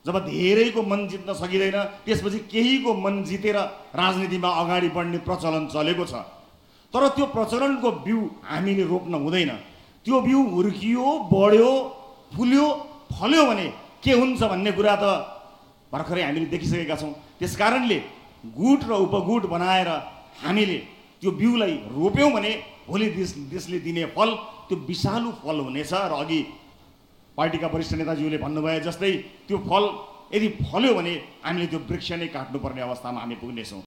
जब धेरैको मन जित्न सकिँदैन त्यसपछि केहीको मन जितेर राजनीतिमा अगाडि बढ्ने प्रचलन चलेको छ। तर त्यो प्रचलनको बिउ हामीले रोप्न हुँदैन। त्यो बिउ हुर्कियो, बढ्यो, फुल्यो, फल्यो भने के हुन्छ भन्ने कुरा त भर्खरै हामीले देखिसकेका छौँ। त्यसकारणले गुट र उपगुट बनाएर हामीले त्यो बिउलाई रोप्यौँ भने भोलि देशले दिने फल त्यो विषालु फल हुनेछ। र अघि पार्टीका वरिष्ठ नेताज्यूले भन्नुभए जस्तै त्यो फल यदि फल्यो भने हामीले त्यो वृक्ष नै काट्नुपर्ने अवस्थामा हामी पुग्नेछौँ।